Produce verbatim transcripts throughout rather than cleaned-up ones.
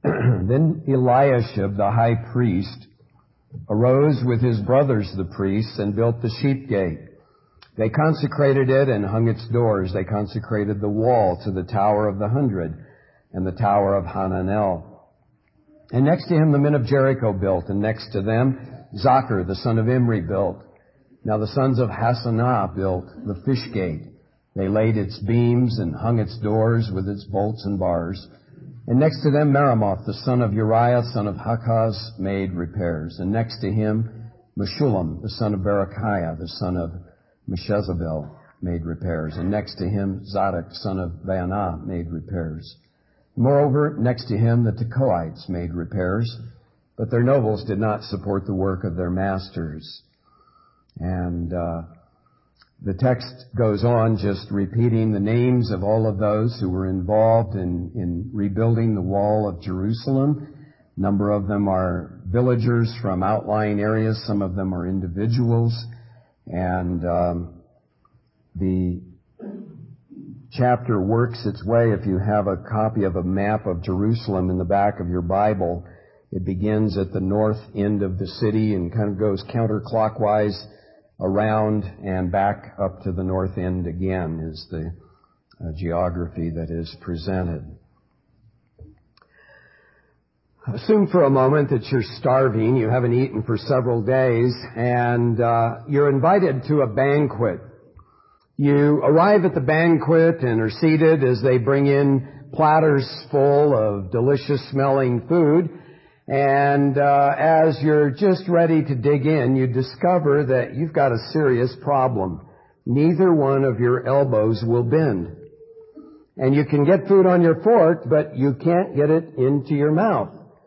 Then Eliashib, the high priest, arose with his brothers the priests and built the sheep gate. They consecrated it and hung its doors. They consecrated the wall to the Tower of the Hundred and the Tower of Hananel. And next to him the men of Jericho built, and next to them Zachar, the son of Imri, built. Now the sons of Hassanah built the fish gate. They laid its beams and hung its doors with its bolts and bars. And next to them Meremoth, the son of Uriah, son of Hakaz, made repairs. And next to him Meshullam, the son of Berechiah, the son of Meshezabel, made repairs. And next to him Zadok, son of Baanah, made repairs. Moreover, next to him the Tekoites made repairs, but their nobles did not support the work of their masters. And uh, the text goes on just repeating the names of all of those who were involved in, in rebuilding the wall of Jerusalem. A number of them are villagers from outlying areas. Some of them are individuals. And um, the chapter works its way. If you have a copy of a map of Jerusalem in the back of your Bible, it begins at the north end of the city and kind of goes counterclockwise around and back up to the north end again is the uh, geography that is presented. Assume for a moment that you're starving, you haven't eaten for several days, and uh, you're invited to a banquet. You arrive at the banquet and are seated as they bring in platters full of delicious smelling food. And uh, as you're just ready to dig in, you discover that you've got a serious problem. Neither one of your elbows will bend. And you can get food on your fork, but you can't get it into your mouth.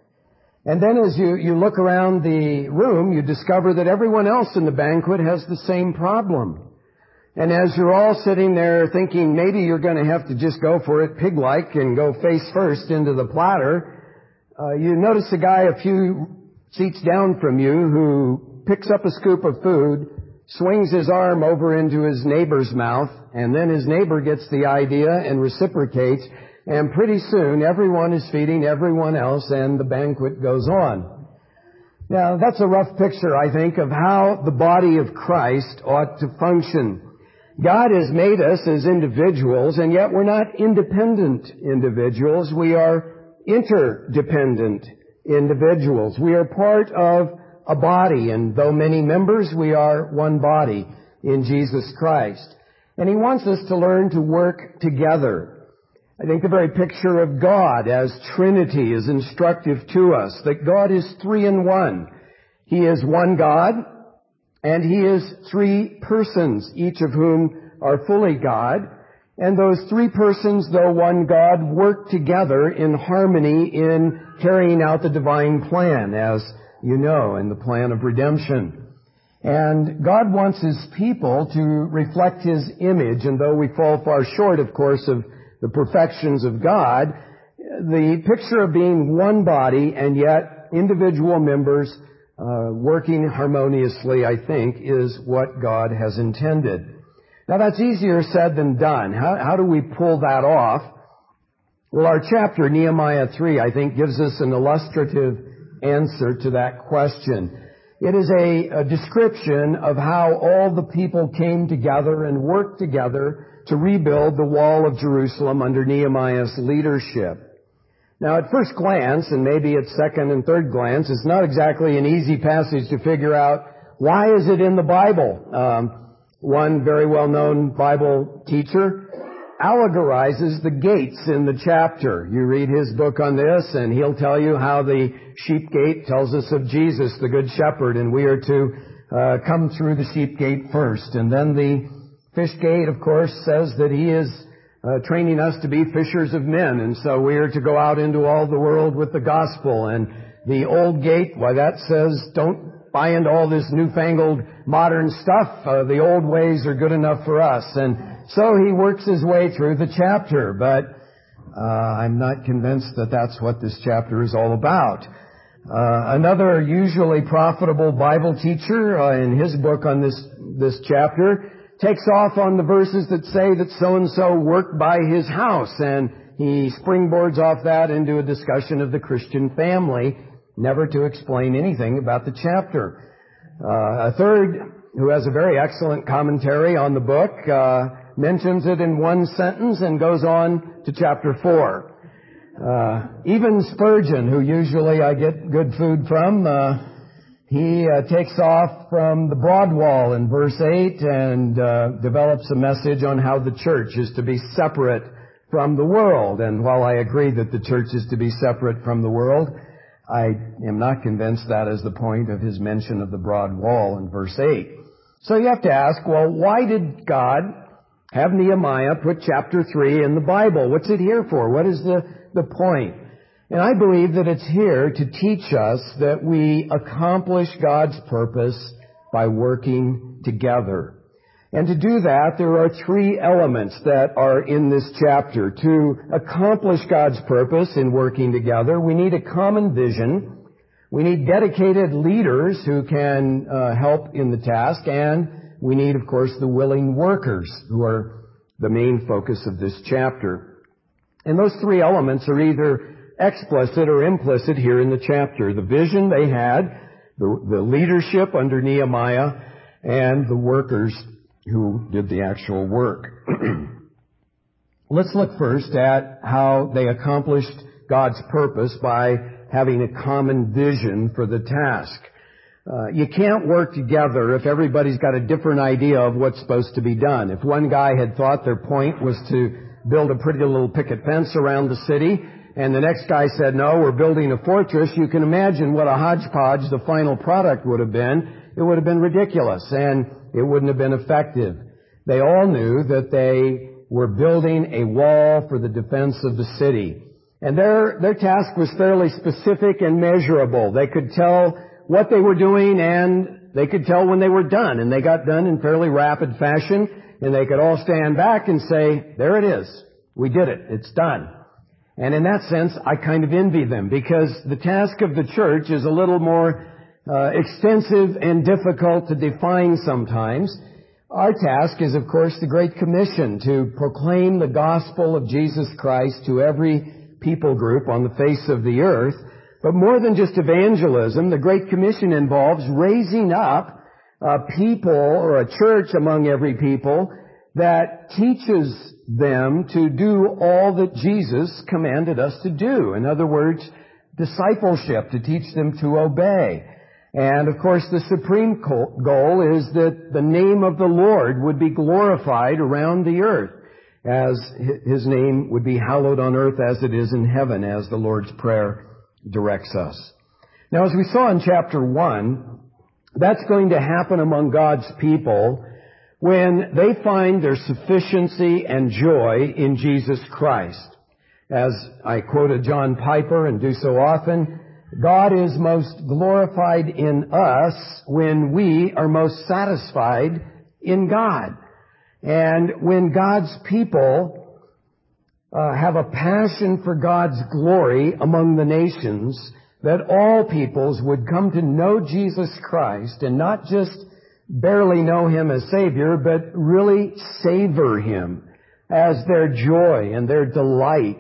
And then as you, you look around the room, you discover that everyone else in the banquet has the same problem. And as you're all sitting there thinking maybe you're going to have to just go for it pig-like and go face first into the platter, uh, you notice a guy a few seats down from you who picks up a scoop of food, swings his arm over into his neighbor's mouth, and then his neighbor gets the idea and reciprocates, and pretty soon everyone is feeding everyone else and the banquet goes on. Now, that's a rough picture, I think, of how the body of Christ ought to function. God has made us as individuals, and yet we're not independent individuals. We are interdependent individuals. We are part of a body, and though many members, we are one body in Jesus Christ. And He wants us to learn to work together. I think the very picture of God as Trinity is instructive to us, that God is three in one. He is one God, and He is three persons, each of whom are fully God. And those three persons, though one God, work together in harmony in carrying out the divine plan, as you know, in the plan of redemption. And God wants His people to reflect His image, and though we fall far short, of course, of the perfections of God, the picture of being one body and yet individual members Uh, working harmoniously, I think, is what God has intended. Now, that's easier said than done. How, how do we pull that off? Well, our chapter, Nehemiah three, I think, gives us an illustrative answer to that question. It is a, a description of how all the people came together and worked together to rebuild the wall of Jerusalem under Nehemiah's leadership. Now, at first glance, and maybe at second and third glance, it's not exactly an easy passage to figure out why is it in the Bible. Um, one very well-known Bible teacher allegorizes the gates in the chapter. You read his book on this, and he'll tell you how the sheep gate tells us of Jesus, the Good Shepherd, and we are to uh, come through the sheep gate first. And then the fish gate, of course, says that He is Uh, training us to be fishers of men, and so we are to go out into all the world with the gospel. And the old gate, why that says don't buy into all this newfangled modern stuff. Uh, the old ways are good enough for us. And so he works his way through the chapter, but uh, I'm not convinced that that's what this chapter is all about. Uh, another usually profitable Bible teacher uh, in his book on this this chapter takes off on the verses that say that so-and-so worked by his house, and he springboards off that into a discussion of the Christian family, never to explain anything about the chapter. Uh, a third, who has a very excellent commentary on the book, uh, mentions it in one sentence and goes on to chapter four. Uh, even Spurgeon, who usually I get good food from, uh, he uh, takes off from the broad wall in verse eight and uh, develops a message on how the church is to be separate from the world. And while I agree that the church is to be separate from the world, I am not convinced that is the point of his mention of the broad wall in verse eight. So you have to ask, well, why did God have Nehemiah put chapter three in the Bible? What's it here for? What is the, the point? And I believe that it's here to teach us that we accomplish God's purpose by working together. And to do that, there are three elements that are in this chapter. To accomplish God's purpose in working together, we need a common vision. We need dedicated leaders who can uh, help in the task. And we need, of course, the willing workers who are the main focus of this chapter. And those three elements are either explicit or implicit here in the chapter. The vision they had, the, the leadership under Nehemiah, and the workers who did the actual work. Let's look first at how they accomplished God's purpose by having a common vision for the task. Uh, you can't work together if everybody's got a different idea of what's supposed to be done. If one guy had thought their point was to build a pretty little picket fence around the city, and the next guy said, no, we're building a fortress, you can imagine what a hodgepodge the final product would have been. It would have been ridiculous, and it wouldn't have been effective. They all knew that they were building a wall for the defense of the city. And their, their task was fairly specific and measurable. They could tell what they were doing, and they could tell when they were done. And they got done in fairly rapid fashion, and they could all stand back and say, there it is. We did it. It's done. And in that sense, I kind of envy them, because the task of the church is a little more uh, extensive and difficult to define sometimes. Our task is, of course, the Great Commission, to proclaim the gospel of Jesus Christ to every people group on the face of the earth. But more than just evangelism, the Great Commission involves raising up a people or a church among every people that teaches them to do all that Jesus commanded us to do. In other words, discipleship, to teach them to obey. And of course, the supreme goal is that the name of the Lord would be glorified around the earth, as His name would be hallowed on earth as it is in heaven, as the Lord's Prayer directs us. Now, as we saw in chapter one, that's going to happen among God's people when they find their sufficiency and joy in Jesus Christ. As I quoted John Piper and do so often, God is most glorified in us when we are most satisfied in God. And when God's people uh, have a passion for God's glory among the nations, that all peoples would come to know Jesus Christ and not just barely know Him as Savior, but really savor Him as their joy and their delight.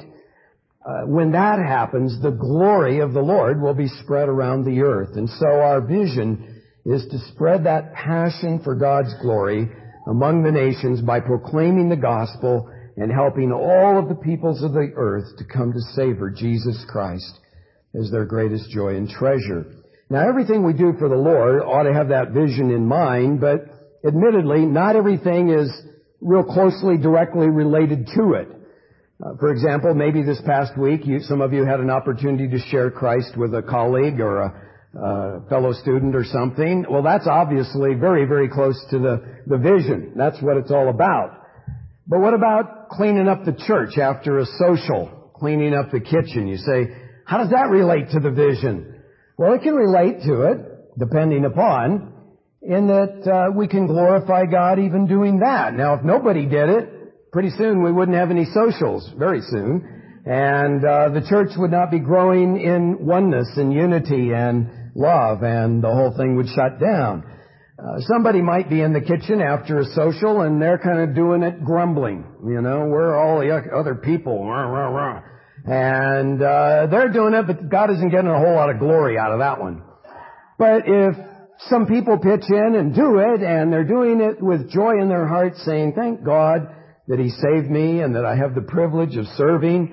Uh, when that happens, the glory of the Lord will be spread around the earth. And so our vision is to spread that passion for God's glory among the nations by proclaiming the gospel and helping all of the peoples of the earth to come to savor Jesus Christ as their greatest joy and treasure. Now, everything we do for the Lord ought to have that vision in mind, but admittedly, not everything is real closely, directly related to it. Uh, for example, maybe this past week, you, some of you had an opportunity to share Christ with a colleague or a uh, fellow student or something. Well, that's obviously very, very close to the, the vision. That's what it's all about. But what about cleaning up the church after a social, cleaning up the kitchen? You say, how does that relate to the vision? Well, it can relate to it, depending upon, in that uh, we can glorify God even doing that. Now, if nobody did it, pretty soon we wouldn't have any socials, very soon. And uh, the church would not be growing in oneness and unity and love, and the whole thing would shut down. Uh, somebody might be in the kitchen after a social and they're kind of doing it grumbling. You know, we're all the other people. Rah, rah, rah. And uh, they're doing it, but God isn't getting a whole lot of glory out of that one. But if some people pitch in and do it, and they're doing it with joy in their hearts, saying, thank God that He saved me and that I have the privilege of serving,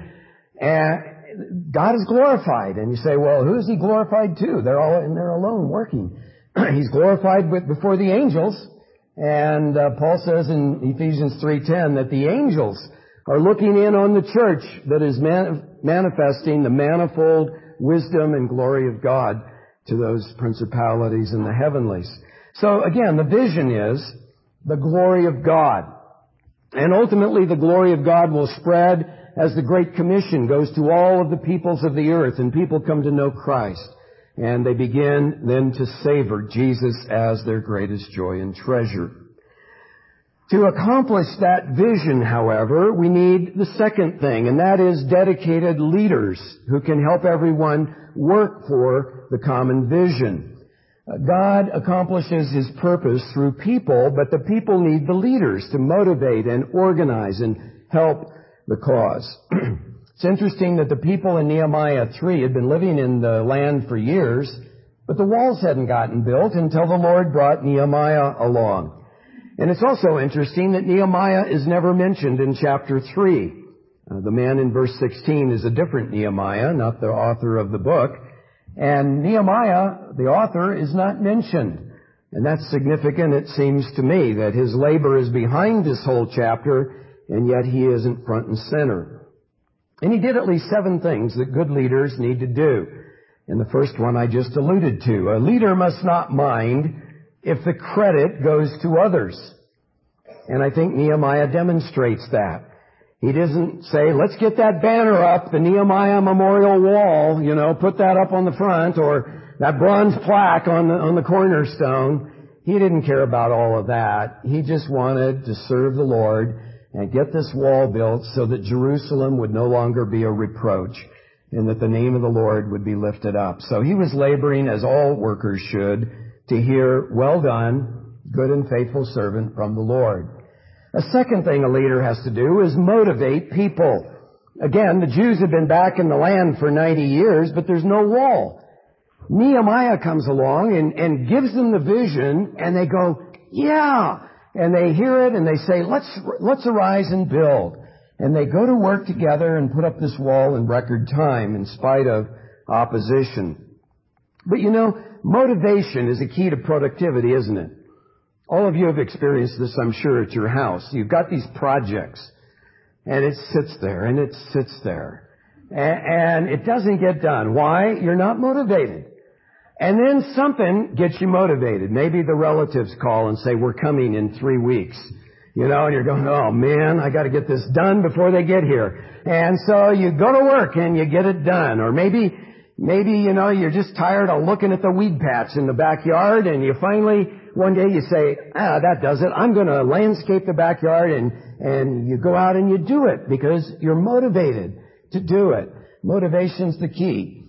and God is glorified. And you say, well, who is He glorified to? They're all in there alone working. He's glorified with, before the angels. And uh, Paul says in Ephesians three ten that the angels are looking in on the church that is man- manifesting the manifold wisdom and glory of God to those principalities in the heavenlies. So again, the vision is the glory of God. And ultimately the glory of God will spread as the Great Commission goes to all of the peoples of the earth and people come to know Christ. And they begin then to savor Jesus as their greatest joy and treasure. To accomplish that vision, however, we need the second thing, and that is dedicated leaders who can help everyone work for the common vision. God accomplishes His purpose through people, but the people need the leaders to motivate and organize and help the cause. It's interesting that the people in Nehemiah three had been living in the land for years, but the walls hadn't gotten built until the Lord brought Nehemiah along. And it's also interesting that Nehemiah is never mentioned in chapter three. Uh, the man in verse sixteen is a different Nehemiah, not the author of the book. And Nehemiah, the author, is not mentioned. And that's significant, it seems to me, that his labor is behind this whole chapter, and yet he isn't front and center. And he did at least seven things that good leaders need to do. And the first one I just alluded to. A leader must not mind if the credit goes to others. And I think Nehemiah demonstrates that. He doesn't say, let's get that banner up, the Nehemiah Memorial Wall, you know, put that up on the front, or that bronze plaque on the, on the cornerstone. He didn't care about all of that. He just wanted to serve the Lord and get this wall built so that Jerusalem would no longer be a reproach and that the name of the Lord would be lifted up. So he was laboring, as all workers should, to hear, well done, good and faithful servant from the Lord. A second thing a leader has to do is motivate people. Again, the Jews have been back in the land for ninety years, but there's no wall. Nehemiah comes along and, and gives them the vision, and they go, yeah! And they hear it and they say, let's, let's arise and build. And they go to work together and put up this wall in record time in spite of opposition. But you know, motivation is a key to productivity, isn't it? All of you have experienced this, I'm sure, at your house. You've got these projects and it sits there and it sits there and it doesn't get done. Why? You're not motivated. And then something gets you motivated. Maybe the relatives call and say, we're coming in three weeks. You know, and you're going, oh man, I got to get this done before they get here. And so you go to work and you get it done. Or maybe, maybe, you know, you're just tired of looking at the weed patch in the backyard and you finally, one day you say, ah, that does it. I'm going to landscape the backyard, and, and you go out and you do it because you're motivated to do it. Motivation's the key.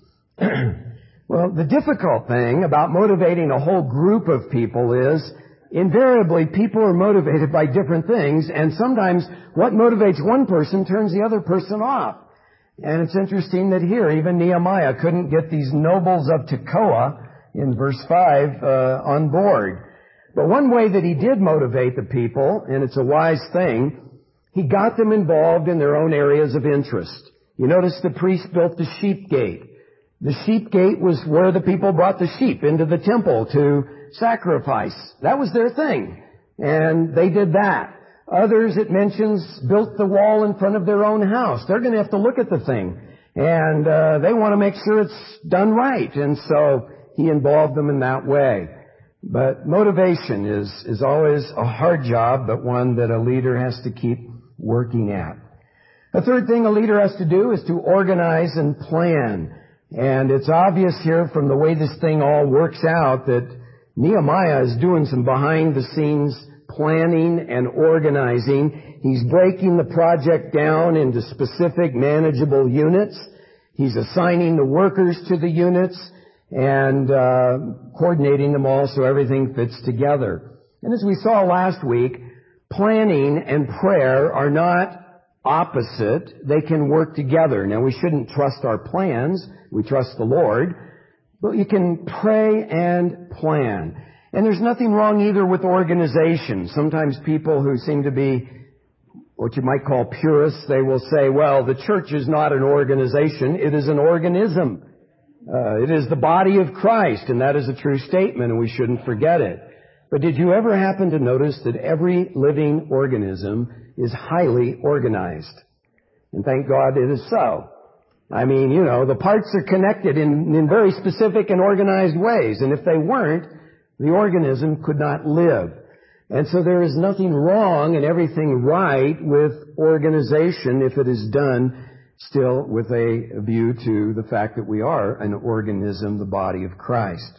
Well, the difficult thing about motivating a whole group of people is invariably people are motivated by different things, and sometimes what motivates one person turns the other person off. And it's interesting that here, even Nehemiah couldn't get these nobles of Tekoa in verse five uh, on board. But one way that he did motivate the people, and it's a wise thing, he got them involved in their own areas of interest. You notice the priest built the sheep gate. The sheep gate was where the people brought the sheep into the temple to sacrifice. That was their thing. And they did that. Others, it mentions, built the wall in front of their own house. They're going to have to look at the thing. And uh, they want to make sure it's done right. And so he involved them in that way. But motivation is, is always a hard job, but one that a leader has to keep working at. A third thing a leader has to do is to organize and plan. And it's obvious here from the way this thing all works out that Nehemiah is doing some behind-the-scenes planning and organizing. He's breaking the project down into specific manageable units. He's assigning the workers to the units. and uh, coordinating them all so everything fits together. And as we saw last week, planning and prayer are not opposite. They can work together. Now, we shouldn't trust our plans. We trust the Lord. But you can pray and plan. And there's nothing wrong either with organization. Sometimes people who seem to be what you might call purists, they will say, well, the church is not an organization. It is an organism. Uh, it is the body of Christ, and that is a true statement, and we shouldn't forget it. But did you ever happen to notice that every living organism is highly organized? And thank God it is so. I mean, you know, the parts are connected in, in very specific and organized ways, and if they weren't, the organism could not live. And so there is nothing wrong and everything right with organization if it is done still with a view to the fact that we are an organism, the body of Christ.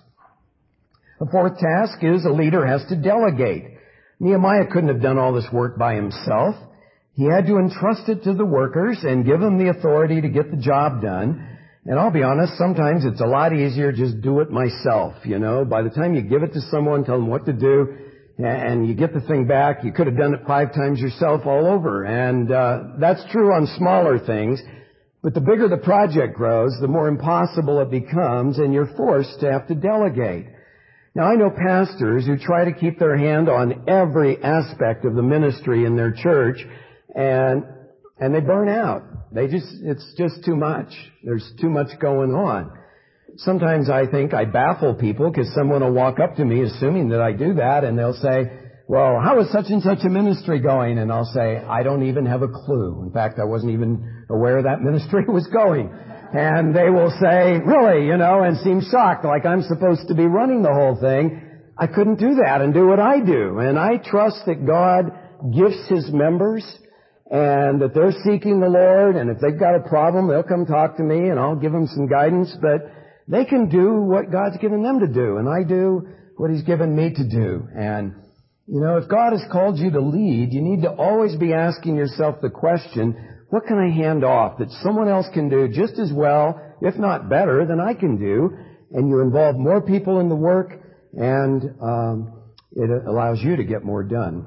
The fourth task is a leader has to delegate. Nehemiah couldn't have done all this work by himself. He had to entrust it to the workers and give them the authority to get the job done. And I'll be honest, sometimes it's a lot easier just do it myself, you know. By the time you give it to someone, tell them what to do, and you get the thing back, you could have done it five times yourself all over. And uh, that's true on smaller things. But the bigger the project grows, the more impossible it becomes, and you're forced to have to delegate. Now, I know pastors who try to keep their hand on every aspect of the ministry in their church, and and they burn out. They just, it's just too much. There's too much going on. Sometimes I think I baffle people because someone will walk up to me assuming that I do that, and they'll say, well, how is such and such a ministry going? And I'll say, I don't even have a clue. In fact, I wasn't even aware that ministry was going. And they will say, really, you know, and seem shocked like I'm supposed to be running the whole thing. I couldn't do that and do what I do. And I trust that God gifts His members and that they're seeking the Lord. And if they've got a problem, they'll come talk to me and I'll give them some guidance. But they can do what God's given them to do. And I do what He's given me to do. And, you know, if God has called you to lead, you need to always be asking yourself the question, what can I hand off that someone else can do just as well, if not better, than I can do? And you involve more people in the work, and um, it allows you to get more done.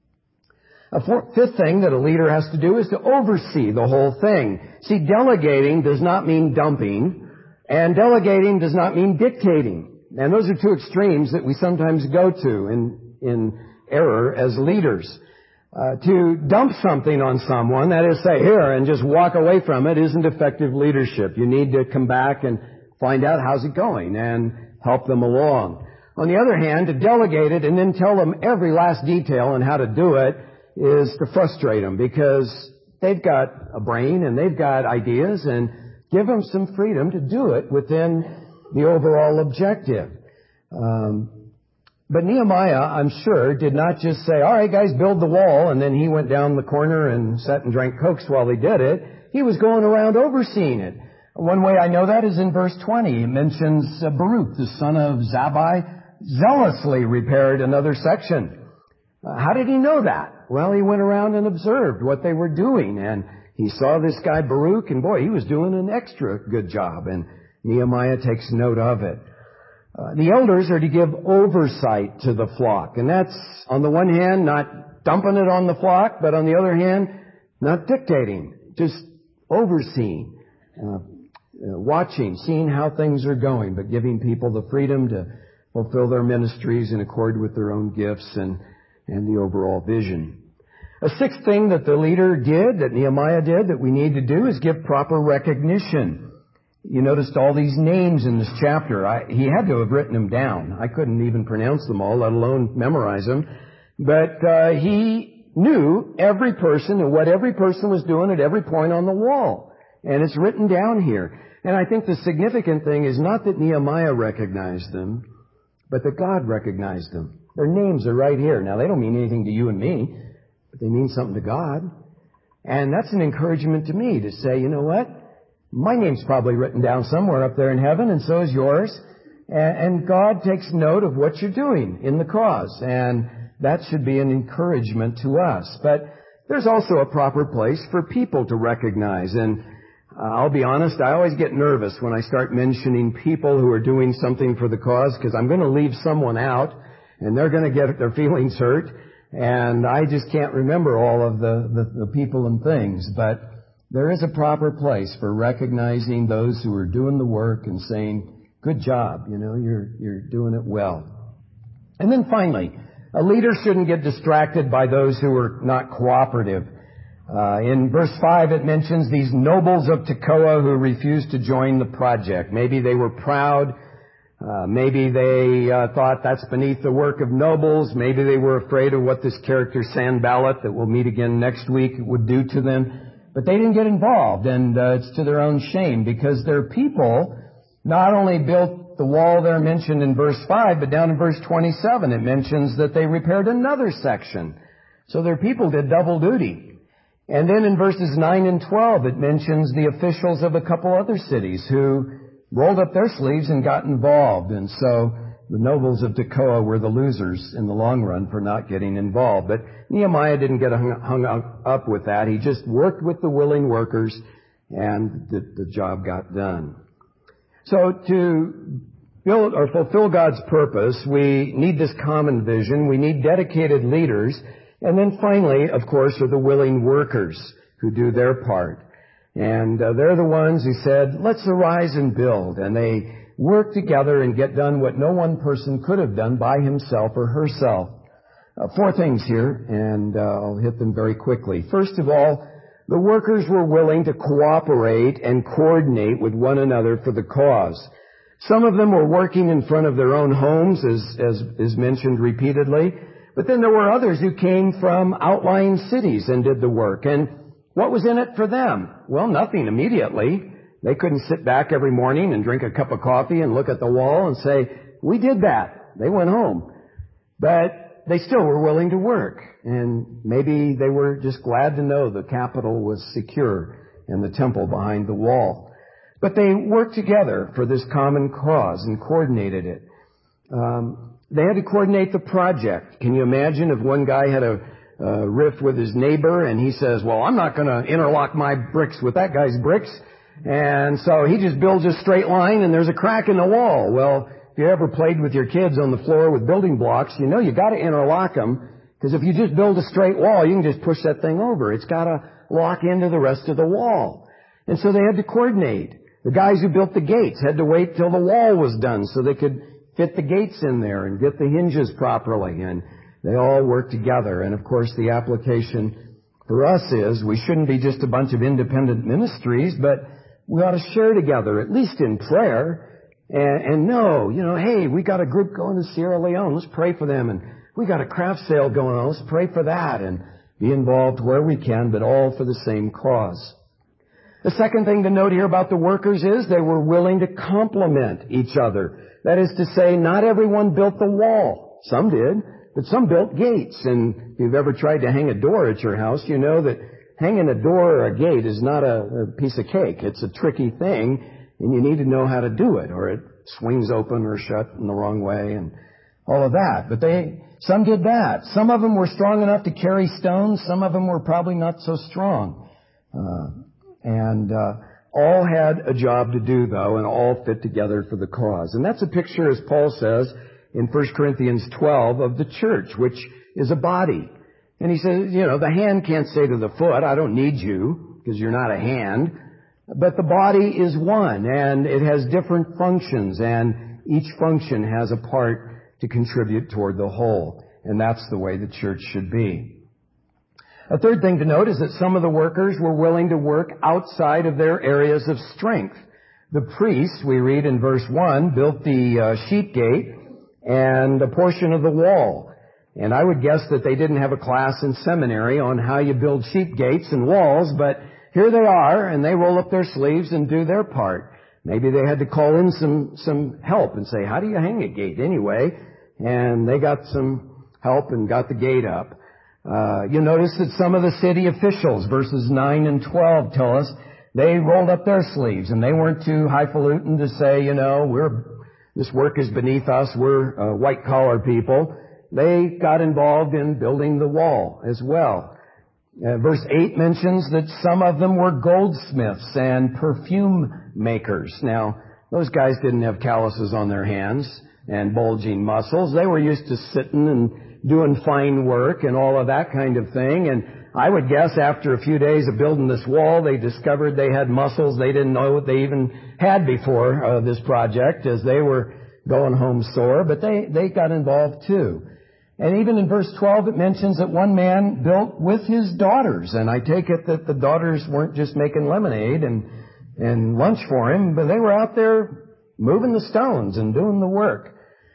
A fourth, fifth thing that a leader has to do is to oversee the whole thing. See, delegating does not mean dumping, and delegating does not mean dictating. And those are two extremes that we sometimes go to in, in error as leaders. Uh, to dump something on someone, that is, say, here, and just walk away from it, isn't effective leadership. You need to come back and find out how's it going and help them along. On the other hand, to delegate it and then tell them every last detail on how to do it is to frustrate them because they've got a brain and they've got ideas, and give them some freedom to do it within the overall objective. Um, But Nehemiah, I'm sure, did not just say, all right, guys, build the wall, and then he went down the corner and sat and drank Cokes while he did it. He was going around overseeing it. One way I know that is in verse twenty. It mentions uh, Baruch, the son of Zabbai, zealously repaired another section. Uh, how did he know that? Well, he went around and observed what they were doing, and he saw this guy Baruch, and boy, he was doing an extra good job, and Nehemiah takes note of it. Uh, the elders are to give oversight to the flock. And that's, on the one hand, not dumping it on the flock, but on the other hand, not dictating, just overseeing, uh, uh, watching, seeing how things are going, but giving people the freedom to fulfill their ministries in accord with their own gifts and, and the overall vision. A sixth thing that the leader did, that Nehemiah did, that we need to do is give proper recognition. You noticed all these names in this chapter. I, he had to have written them down. I couldn't even pronounce them all, let alone memorize them. But uh, he knew every person and what every person was doing at every point on the wall. And it's written down here. And I think the significant thing is not that Nehemiah recognized them, but that God recognized them. Their names are right here. Now, they don't mean anything to you and me, but they mean something to God. And that's an encouragement to me to say, you know what? My name's probably written down somewhere up there in heaven, and so is yours. And God takes note of what you're doing in the cause, and that should be an encouragement to us. But there's also a proper place for people to recognize. And Uh, I'll be honest, I always get nervous when I start mentioning people who are doing something for the cause, because I'm going to leave someone out and they're going to get their feelings hurt, and I just can't remember all of the, the, the people and things. But there is a proper place for recognizing those who are doing the work and saying, good job, you know, you're, you're doing it well. And then finally, a leader shouldn't get distracted by those who are not cooperative. Uh, in verse five, it mentions these nobles of Tekoa who refused to join the project. Maybe they were proud. Uh, maybe they uh, thought that's beneath the work of nobles. Maybe they were afraid of what this character Sanballat, that we'll meet again next week, would do to them. But they didn't get involved, and uh, it's to their own shame, because their people not only built the wall there mentioned in verse five, but down in verse twenty-seven it mentions that they repaired another section. So their people did double duty. And then in verses nine and twelve, it mentions the officials of a couple other cities who rolled up their sleeves and got involved. And so the nobles of Tekoa were the losers in the long run for not getting involved. But Nehemiah didn't get hung, hung up with that. He just worked with the willing workers, and the, the job got done. So to build or fulfill God's purpose, we need this common vision. We need dedicated leaders. And then finally, of course, are the willing workers who do their part. And uh, they're the ones who said, let's arise and build. And they work together and get done what no one person could have done by himself or herself. Uh, four things here, and uh, I'll hit them very quickly. First of all, the workers were willing to cooperate and coordinate with one another for the cause. Some of them were working in front of their own homes, as, as is mentioned repeatedly. But then there were others who came from outlying cities and did the work. And what was in it for them? Well, nothing immediately. They couldn't sit back every morning and drink a cup of coffee and look at the wall and say, we did that. They went home. But they still were willing to work. And maybe they were just glad to know the capital was secure and the temple behind the wall. But they worked together for this common cause and coordinated it. Um, They had to coordinate the project. Can you imagine if one guy had a, a riff with his neighbor and he says, well, I'm not going to interlock my bricks with that guy's bricks. And so he just builds a straight line and there's a crack in the wall. Well, if you ever played with your kids on the floor with building blocks, you know you got to interlock them, because if you just build a straight wall, you can just push that thing over. It's got to lock into the rest of the wall. And so they had to coordinate. The guys who built the gates had to wait till the wall was done so they could fit the gates in there and get the hinges properly, and they all work together. And of course, the application for us is we shouldn't be just a bunch of independent ministries, but we ought to share together, at least in prayer, and, and know, you know, hey, we got a group going to Sierra Leone, let's pray for them, and we got a craft sale going on, let's pray for that, and be involved where we can, but all for the same cause. The second thing to note here about the workers is they were willing to complement each other. That is to say, not everyone built the wall. Some did, but some built gates. And if you've ever tried to hang a door at your house, you know that hanging a door or a gate is not a, a piece of cake. It's a tricky thing, and you need to know how to do it, or it swings open or shut in the wrong way and all of that. But they, some did that. Some of them were strong enough to carry stones. Some of them were probably not so strong. Uh, and, uh, all had a job to do, though, and all fit together for the cause. And that's a picture, as Paul says in First Corinthians twelve, of the church, which is a body. And he says, you know, the hand can't say to the foot, I don't need you, because you're not a hand. But the body is one, and it has different functions, and each function has a part to contribute toward the whole. And that's the way the church should be. A third thing to note is that some of the workers were willing to work outside of their areas of strength. The priests, we read in verse one, built the uh, sheep gate and a portion of the wall. And I would guess that they didn't have a class in seminary on how you build sheep gates and walls, but here they are, and they roll up their sleeves and do their part. Maybe they had to call in some, some help and say, how do you hang a gate anyway? And they got some help and got the gate up. Uh, you notice that some of the city officials, verses nine and twelve, tell us they rolled up their sleeves, and they weren't too highfalutin to say, you know, we're, this work is beneath us, we're uh, white-collar people. They got involved in building the wall as well. Uh, verse eight mentions that some of them were goldsmiths and perfume makers. Now, those guys didn't have calluses on their hands and bulging muscles. They were used to sitting and doing fine work and all of that kind of thing. And I would guess after a few days of building this wall, they discovered they had muscles they didn't know what they even had before uh, this project, as they were going home sore. But they, they got involved too. And even in verse twelve, it mentions that one man built with his daughters. And I take it that the daughters weren't just making lemonade and, and lunch for him, but they were out there moving the stones and doing the work.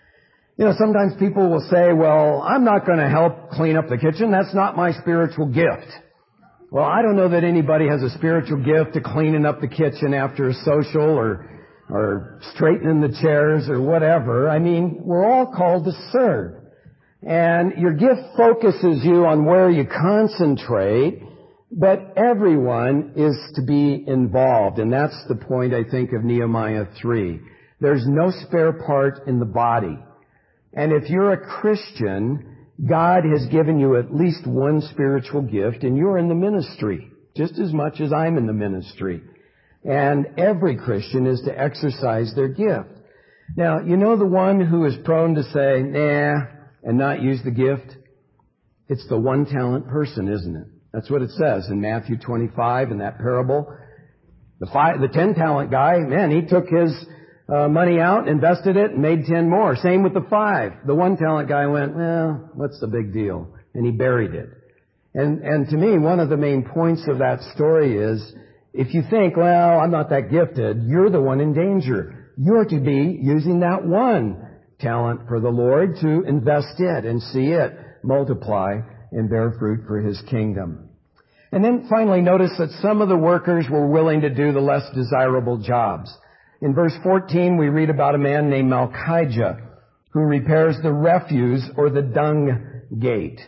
You know, sometimes people will say, well, I'm not going to help clean up the kitchen. That's not my spiritual gift. Well, I don't know that anybody has a spiritual gift to cleaning up the kitchen after a social or, or straightening the chairs or whatever. I mean, we're all called to serve. And your gift focuses you on where you concentrate, but everyone is to be involved. And that's the point, I think, of Nehemiah three. There's no spare part in the body. And if you're a Christian, God has given you at least one spiritual gift, and you're in the ministry, just as much as I'm in the ministry. And every Christian is to exercise their gift. Now, you know the one who is prone to say, nah, and not use the gift? It's the one talent person, isn't it? That's what it says in Matthew twenty-five in that parable. The five, the ten talent guy, man, he took his Uh, money out, invested it, and made ten more. Same with the five. The one talent guy went, well, what's the big deal? And he buried it. And, and to me, one of the main points of that story is, if you think, well, I'm not that gifted, you're the one in danger. You're to be using that one talent for the Lord to invest it and see it multiply and bear fruit for His kingdom. And then finally, notice that some of the workers were willing to do the less desirable jobs. In verse fourteen, we read about a man named Malchijah who repairs the refuse or the dung gate.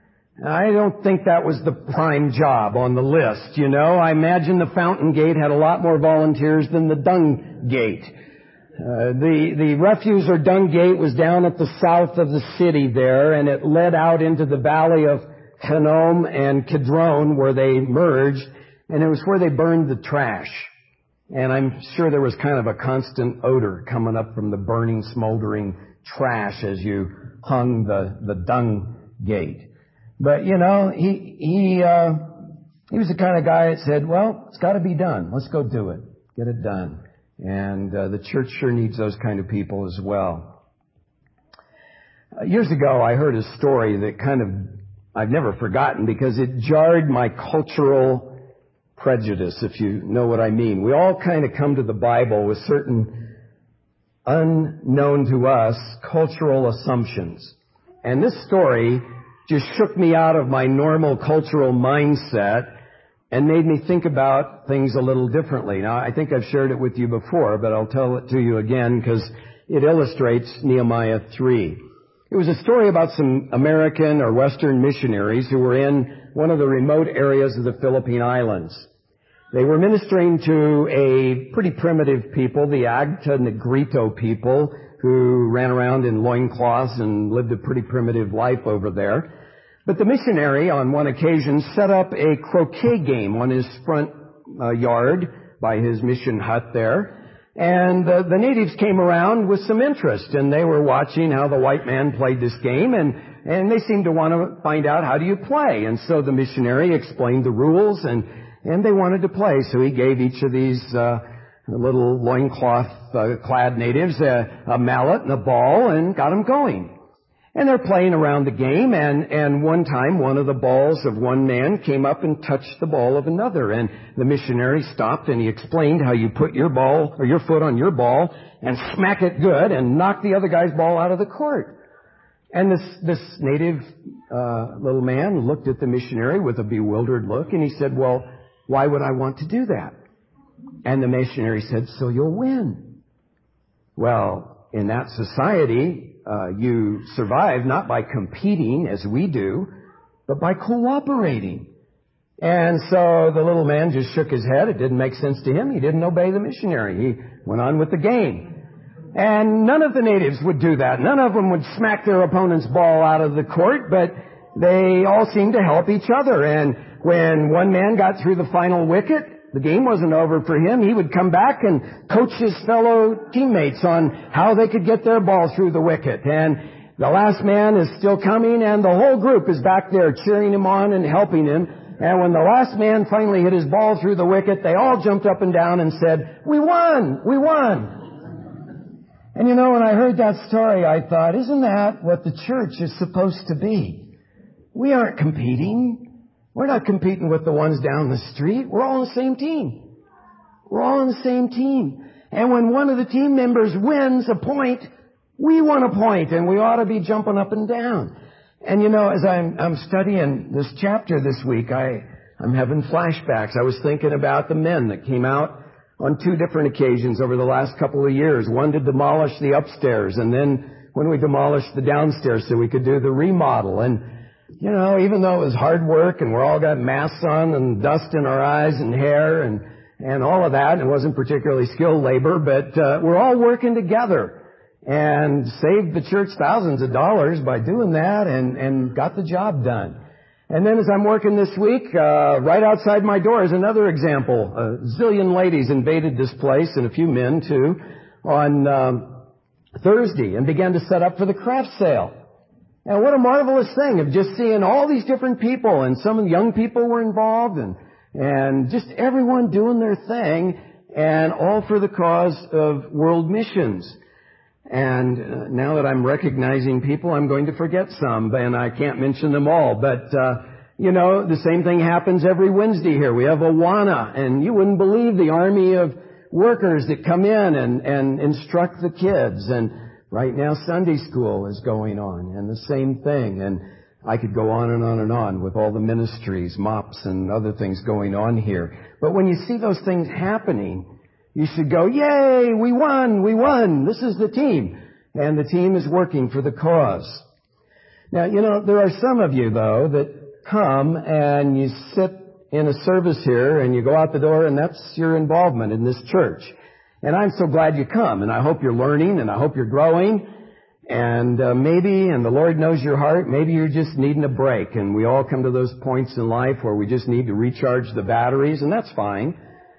I don't think that was the prime job on the list, you know. I imagine the fountain gate had a lot more volunteers than the dung gate. Uh, the, the refuse or dung gate was down at the south of the city there, and it led out into the valley of Hinnom and Kidron where they merged, and it was where they burned the trash. And I'm sure there was kind of a constant odor coming up from the burning, smoldering trash as you hung the, the dung gate. But, you know, he, he, uh, he was the kind of guy that said, well, it's got to be done. Let's go do it. Get it done. And, uh, the church sure needs those kind of people as well. Uh, years ago, I heard a story that kind of, I've never forgotten because it jarred my cultural prejudice, if you know what I mean. We all kind of come to the Bible with certain unknown to us cultural assumptions. And this story just shook me out of my normal cultural mindset and made me think about things a little differently. Now, I think I've shared it with you before, but I'll tell it to you again because it illustrates Nehemiah three. It was a story about some American or Western missionaries who were in one of the remote areas of the Philippine Islands. They were ministering to a pretty primitive people, the Agta Negrito people, who ran around in loincloths and lived a pretty primitive life over there. But the missionary, on one occasion, set up a croquet game on his front uh, yard by his mission hut there. And uh, the natives came around with some interest, and they were watching how the white man played this game, and, and they seemed to want to find out, how do you play? And so the missionary explained the rules, and And they wanted to play, so he gave each of these uh, little loincloth-clad uh, natives a, a mallet and a ball and got them going. And they're playing around the game, and, and one time one of the balls of one man came up and touched the ball of another. And the missionary stopped and he explained how you put your ball, or your foot on your ball, and smack it good and knock the other guy's ball out of the court. And this, this native uh, little man looked at the missionary with a bewildered look, and he said, well, why would I want to do that? And the missionary said, so you'll win. Well, in that society, uh, you survive not by competing as we do, but by cooperating. And so the little man just shook his head. It didn't make sense to him. He didn't obey the missionary. He went on with the game. And none of the natives would do that. None of them would smack their opponent's ball out of the court, but they all seemed to help each other. And when one man got through the final wicket, the game wasn't over for him. He would come back and coach his fellow teammates on how they could get their ball through the wicket. And the last man is still coming, and the whole group is back there cheering him on and helping him. And when the last man finally hit his ball through the wicket, they all jumped up and down and said, "We won! We won!" And you know, when I heard that story, I thought, isn't that what the church is supposed to be? We aren't competing. We're not competing with the ones down the street. We're all on the same team. We're all on the same team. And when one of the team members wins a point, we won a point, and we ought to be jumping up and down. And you know, as I'm, I'm studying this chapter this week, I, I'm having flashbacks. I was thinking about the men that came out on two different occasions over the last couple of years. One to demolish the upstairs, and then when we demolished the downstairs so we could do the remodel. And you know, even though it was hard work and we're all got masks on and dust in our eyes and hair and, and all of that, and it wasn't particularly skilled labor, but, uh, we're all working together and saved the church thousands of dollars by doing that and, and got the job done. And then as I'm working this week, uh, right outside my door is another example. A zillion ladies invaded this place, and a few men too, on, um, Thursday and began to set up for the craft sale. And what a marvelous thing of just seeing all these different people, and some young people were involved, and, and just everyone doing their thing, and all for the cause of world missions. And uh, now that I'm recognizing people, I'm going to forget some, and I can't mention them all. But, uh, you know, the same thing happens every Wednesday here. We have Awana, and you wouldn't believe the army of workers that come in and, and instruct the kids. And right now, Sunday school is going on, and the same thing. And I could go on and on and on with all the ministries, mops, and other things going on here. But when you see those things happening, you should go, yay, we won, we won. This is the team. And the team is working for the cause. Now, you know, there are some of you, though, that come and you sit in a service here and you go out the door, and that's your involvement in this church. And I'm so glad you come, and I hope you're learning, and I hope you're growing, and uh, maybe, and the Lord knows your heart, maybe you're just needing a break, and we all come to those points in life where we just need to recharge the batteries, and that's fine.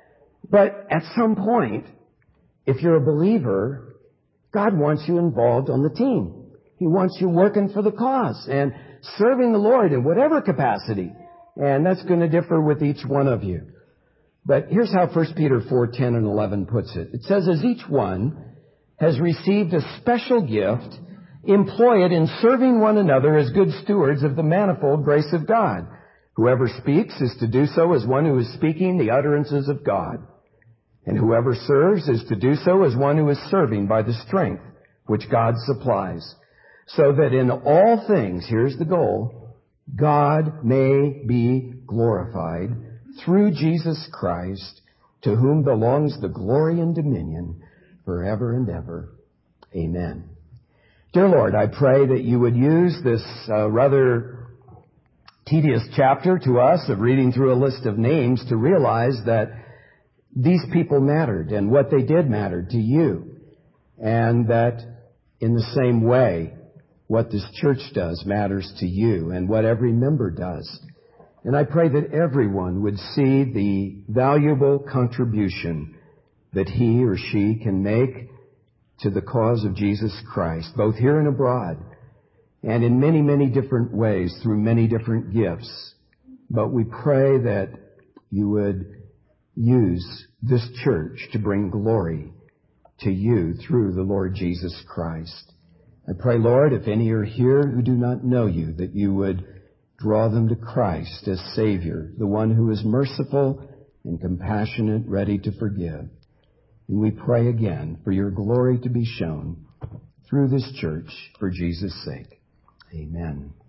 But at some point, if you're a believer, God wants you involved on the team. He wants you working for the cause and serving the Lord in whatever capacity, and that's going to differ with each one of you. But here's how First Peter four ten and eleven puts it. It says, as each one has received a special gift, employ it in serving one another as good stewards of the manifold grace of God. Whoever speaks is to do so as one who is speaking the utterances of God. And whoever serves is to do so as one who is serving by the strength which God supplies. So that in all things, here's the goal, God may be glorified through Jesus Christ, to whom belongs the glory and dominion forever and ever. Amen. Dear Lord, I pray that you would use this uh, rather tedious chapter to us of reading through a list of names to realize that these people mattered, and what they did mattered to you, and that in the same way, what this church does matters to you, and what every member does. And I pray that everyone would see the valuable contribution that he or she can make to the cause of Jesus Christ, both here and abroad, and in many, many different ways, through many different gifts. But we pray that you would use this church to bring glory to you through the Lord Jesus Christ. I pray, Lord, if any are here who do not know you, that you would draw them to Christ as Savior, the one who is merciful and compassionate, ready to forgive. And we pray again for your glory to be shown through this church for Jesus' sake. Amen.